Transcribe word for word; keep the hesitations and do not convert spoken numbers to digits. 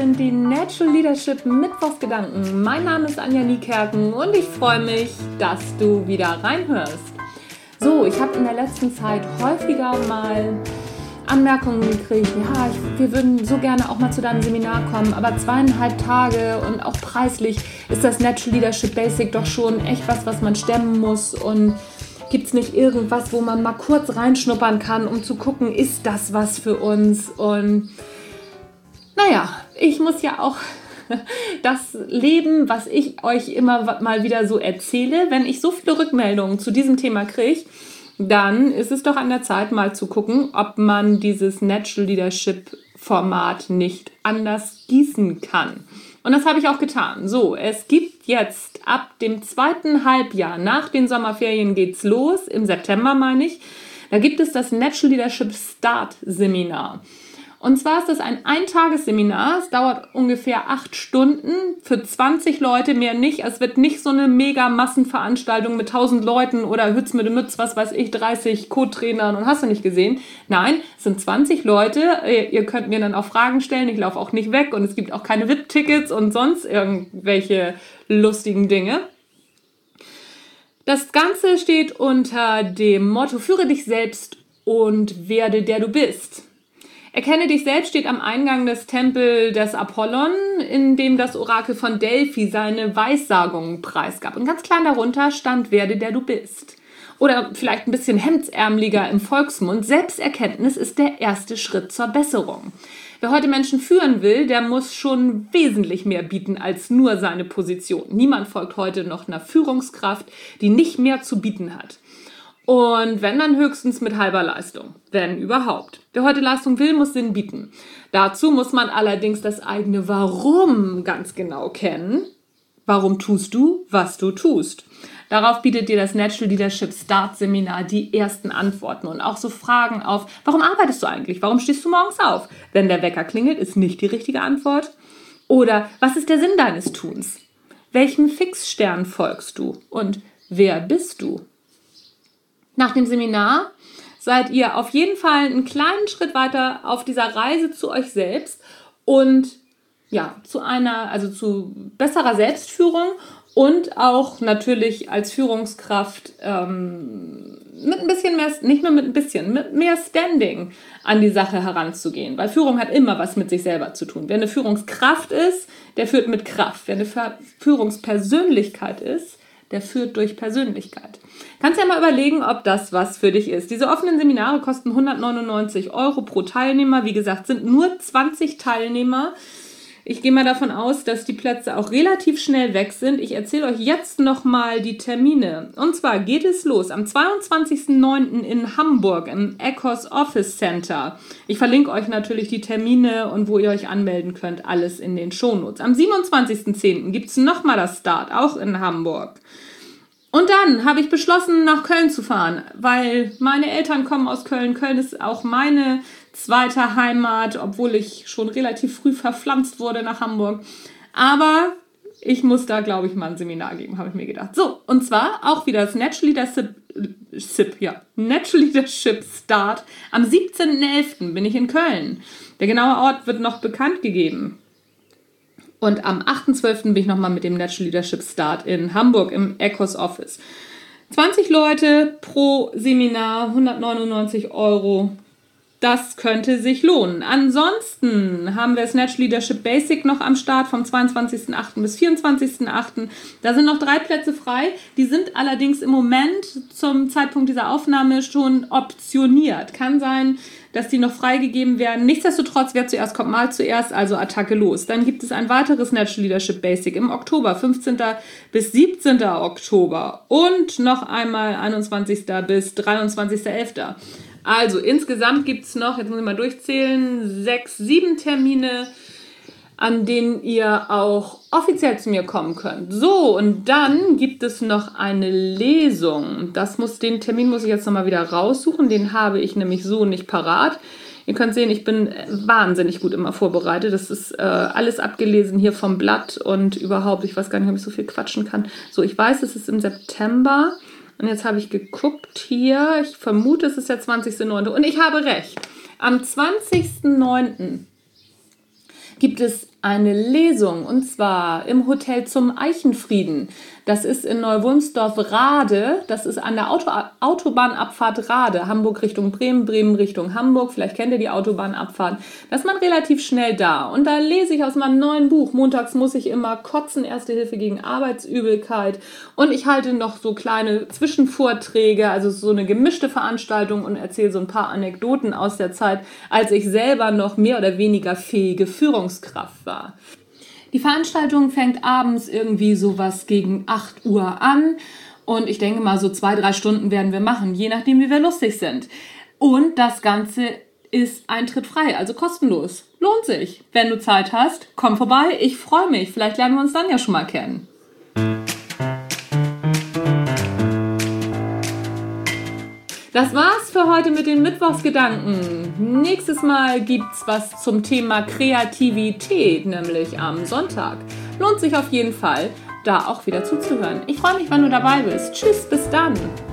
sind die Natural Leadership Mittwochsgedanken. Mein Name ist Anja Niekerken und ich freue mich, dass du wieder reinhörst. So, ich habe in der letzten Zeit häufiger mal Anmerkungen gekriegt, ja, ich, wir würden so gerne auch mal zu deinem Seminar kommen, aber zweieinhalb Tage und auch preislich ist das Natural Leadership Basic doch schon echt was, was man stemmen muss, und gibt es nicht irgendwas, wo man mal kurz reinschnuppern kann, um zu gucken, ist das was für uns? Und naja, ich muss ja auch das leben, was ich euch immer mal wieder so erzähle. Wenn ich so viele Rückmeldungen zu diesem Thema kriege, dann ist es doch an der Zeit, mal zu gucken, ob man dieses Natural Leadership Format nicht anders gießen kann. Und das habe ich auch getan. So, es gibt jetzt ab dem zweiten Halbjahr, nach den Sommerferien geht's los, im September meine ich, da gibt es das Natural Leadership Start Seminar. Und zwar ist das ein Eintagesseminar. Es dauert ungefähr acht Stunden für zwanzig Leute, mehr nicht. Es wird nicht so eine mega Massenveranstaltung mit tausend Leuten oder Hütz mit dem Mütz, was weiß ich, dreißig Co-Trainern und hast du nicht gesehen. Nein, es sind zwanzig Leute. Ihr könnt mir dann auch Fragen stellen. Ich laufe auch nicht weg und es gibt auch keine V I P-Tickets und sonst irgendwelche lustigen Dinge. Das Ganze steht unter dem Motto: Führe dich selbst und werde der du bist. Erkenne dich selbst steht am Eingang des Tempels des Apollon, in dem das Orakel von Delphi seine Weissagungen preisgab. Und ganz klein darunter stand: Werde der du bist. Oder vielleicht ein bisschen hemdsärmeliger im Volksmund: Selbsterkenntnis ist der erste Schritt zur Besserung. Wer heute Menschen führen will, der muss schon wesentlich mehr bieten als nur seine Position. Niemand folgt heute noch einer Führungskraft, die nicht mehr zu bieten hat. Und wenn, dann höchstens mit halber Leistung, wenn überhaupt. Wer heute Leistung will, muss Sinn bieten. Dazu muss man allerdings das eigene Warum ganz genau kennen. Warum tust du, was du tust? Darauf bietet dir das Natural Leadership Start Seminar die ersten Antworten und auch so Fragen auf: Warum arbeitest du eigentlich? Warum stehst du morgens auf? Wenn der Wecker klingelt, ist nicht die richtige Antwort. Oder was ist der Sinn deines Tuns? Welchem Fixstern folgst du? Und wer bist du? Nach dem Seminar seid ihr auf jeden Fall einen kleinen Schritt weiter auf dieser Reise zu euch selbst und ja, zu einer, also zu besserer Selbstführung und auch natürlich als Führungskraft ähm, mit ein bisschen mehr, nicht nur mit ein bisschen, mit mehr Standing an die Sache heranzugehen. Weil Führung hat immer was mit sich selber zu tun. Wer eine Führungskraft ist, der führt mit Kraft. Wer eine Führungspersönlichkeit ist, der führt durch Persönlichkeit. Kannst ja mal überlegen, ob das was für dich ist. Diese offenen Seminare kosten hundertneunundneunzig Euro pro Teilnehmer. Wie gesagt, sind nur zwanzig Teilnehmer. Ich gehe mal davon aus, dass die Plätze auch relativ schnell weg sind. Ich erzähle euch jetzt nochmal die Termine. Und zwar geht es los am zweiundzwanzigsten neunten in Hamburg im Ecos Office Center. Ich verlinke euch natürlich die Termine und wo ihr euch anmelden könnt, alles in den Shownotes. Am siebenundzwanzigsten zehnten gibt es nochmal das Start, auch in Hamburg. Und dann habe ich beschlossen, nach Köln zu fahren, weil meine Eltern kommen aus Köln. Köln ist auch meine zweite Heimat, obwohl ich schon relativ früh verpflanzt wurde nach Hamburg. Aber ich muss da, glaube ich, mal ein Seminar geben, habe ich mir gedacht. So, und zwar auch wieder das Natural Leadership, ja, Natural Leadership Start. Am siebzehnten elften bin ich in Köln. Der genaue Ort wird noch bekannt gegeben. Und am achten zwölften bin ich nochmal mit dem Natural Leadership Start in Hamburg im Ecos Office. zwanzig Leute pro Seminar, hundertneunundneunzig Euro. Das könnte sich lohnen. Ansonsten haben wir das Natural Leadership Basic noch am Start vom zweiundzwanzigsten achten bis vierundzwanzigsten achten Da sind noch drei Plätze frei. Die sind allerdings im Moment zum Zeitpunkt dieser Aufnahme schon optioniert. Kann sein, dass die noch freigegeben werden. Nichtsdestotrotz, wer zuerst kommt, mal zuerst, also Attacke los. Dann gibt es ein weiteres Natural Leadership Basic im Oktober, fünfzehnten bis siebzehnten Oktober und noch einmal einundzwanzigsten bis dreiundzwanzigsten elften Also insgesamt gibt es noch, jetzt muss ich mal durchzählen, sechs, sieben Termine, an denen ihr auch offiziell zu mir kommen könnt. So, und dann gibt es noch eine Lesung. Das muss, den Termin muss ich jetzt nochmal wieder raussuchen. Den habe ich nämlich so nicht parat. Ihr könnt sehen, ich bin wahnsinnig gut immer vorbereitet. Das ist äh, alles abgelesen hier vom Blatt und überhaupt, ich weiß gar nicht, ob ich so viel quatschen kann. So, ich weiß, es ist im September. Und jetzt habe ich geguckt hier. Ich vermute, es ist der zwanzigsten neunten Und ich habe recht. Am zwanzigsten neunten gibt es eine Lesung, und zwar im Hotel zum Eichenfrieden. Das ist in Neuwulmsdorf-Rade, das ist an der Auto- Autobahnabfahrt Rade, Hamburg Richtung Bremen, Bremen Richtung Hamburg. Vielleicht kennt ihr die Autobahnabfahrt. Da ist man relativ schnell da. Und da lese ich aus meinem neuen Buch, montags muss ich immer kotzen, Erste Hilfe gegen Arbeitsübelkeit. Und ich halte noch so kleine Zwischenvorträge, also so eine gemischte Veranstaltung und erzähle so ein paar Anekdoten aus der Zeit, als ich selber noch mehr oder weniger fähige Führungskraft war. Die Veranstaltung fängt abends irgendwie sowas gegen acht Uhr an und ich denke mal, so zwei, drei Stunden werden wir machen, je nachdem, wie wir lustig sind. Und das Ganze ist eintrittfrei, also kostenlos. Lohnt sich. Wenn du Zeit hast, komm vorbei, ich freue mich. Vielleicht lernen wir uns dann ja schon mal kennen. Das war's für heute mit den Mittwochsgedanken. Nächstes Mal gibt's was zum Thema Kreativität, nämlich am Sonntag. Lohnt sich auf jeden Fall, da auch wieder zuzuhören. Ich freue mich, wenn du dabei bist. Tschüss, bis dann.